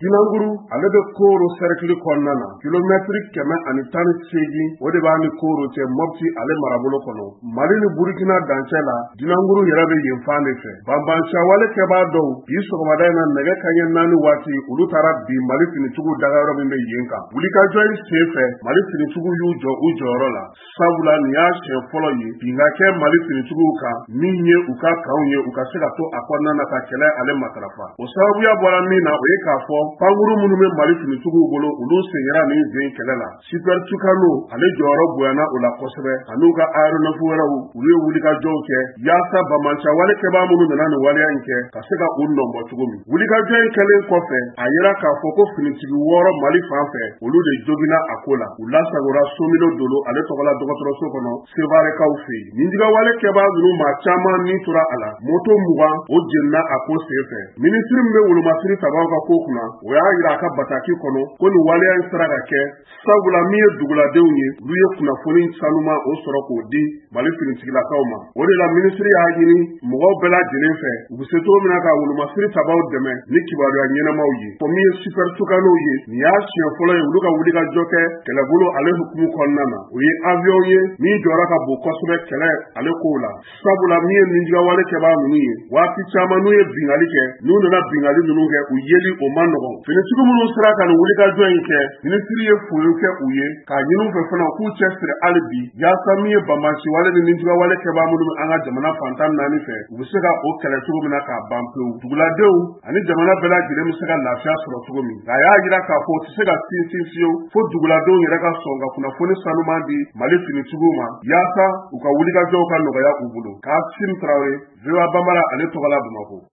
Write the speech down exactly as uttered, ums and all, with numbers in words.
Jinanguru ale be Koro cercle kɔnɔna na kilomètre kɛmɛ ani tan ni seegin o de b'a ni Koro cɛ Mopti ale marabolo kɔnɔ. Mali ni Burkina dancɛ la Jinanguru yɛrɛ be yen fan de fɛ. Banbanciwale kɛbaa dɔw bi sɔgɔmada in na nɛgɛ kanɲɛ naani waati olu taara bi Mali finitigiw dagayɔrɔ min be yen kan. Wulikajɔ in sen fɛ Mali finitigiw y'u jɔ u jɔyɔrɔ la. Sabula nin y'a siɲɛ fɔlɔ ye bin ka kɛ Mali finitigiw kan min ye u ka kanw ye u ka se ka to a kɔnɔna na ka kɛlɛ ale matarafa. O sababuya bɔra min na o ye k'a fɔ pankuru minnu be Mali finitigiw bolo olu senyera nin zen kɛlɛ la. Super Tucano ale jɔyɔrɔ bonyana o la kosɛbɛ an'u ka aéronef wɛrɛw olu ye wulikajɔw kɛ yaasa bamanciwale kɛbaa minnu nana nin waleya in kɛ ka se ka u nɔbɔ cogo min. Wulikajɔ in kɛlen kɔfɛ a yera k'a fɔ ko finitigi wɔɔrɔ Mali fan fɛ olu de jogina a ko la. U lasagora Somino Dolo ale tɔgɔla dɔgɔtɔrɔso kɔnɔ Sevarekaw fɛ yen. Ninjigawale kɛbaa ninnu maa caman ni tora a la. Moto mugan o jenina a ko sen fɛ. Minisiri min be wolomasiri tabaw ka ko kunna o y'a yira a ka bataki kɔnɔ ko nin waleya in sera ka kɛ sabula min ye duguladenw ye olu ye kunnafoni sanuma o sɔrɔ k'o di Mali finitigilakaw ma. O de la minisiri y'a ɲini mɔgɔw bɛɛ lajɛlen fɛ u be se cogo min na ka wolomasiri tabaw dɛmɛ ni kibaruya ɲɛnamaw ye. Fɔ min ye Super Tucano ye nin y'a siɲɛ fɔlɔ ye olu ka wulikajɔ kɛ kɛlɛbolo ale hukumu kɔnɔna na. O ye avion ye min jɔra ka bon kosɛbɛ kɛlɛ ale kow la. Sabula min ye ninjigawale kɛbaa ninnu ye waati caman n'u ye bingali kɛ n'u nana bingali ninnu kɛ u yeli o man nɔgɔn. Finitigi minnu sera ka nin wulikajɔ in kɛ minisiri ye foli kɛ u ye k'a ɲini u fɛ fana k'u cɛ siri hali bi yaasa min ye banbanciwale ni ninjigawale kɛbaa minnu be an ka jamana fantan naani fɛ u be se ka o kɛlɛ cogo min na k'a ban pewu. Duguladenw ani jamana bɛɛ lajɛlen be se ka lafiya sɔrɔ cogo min. A y'a yira k'a fɔ o tɛ se ka sinsin fiyewu fo duguladenw yɛrɛ ka sɔn ka kunnafoni sanuman di Mali finitigiw ma yaasa u ka wulikajɔw ka nɔgɔya u bolo. K'a Sim Traoré, V O A Banbara ale tɔgɔla Bamakɔ.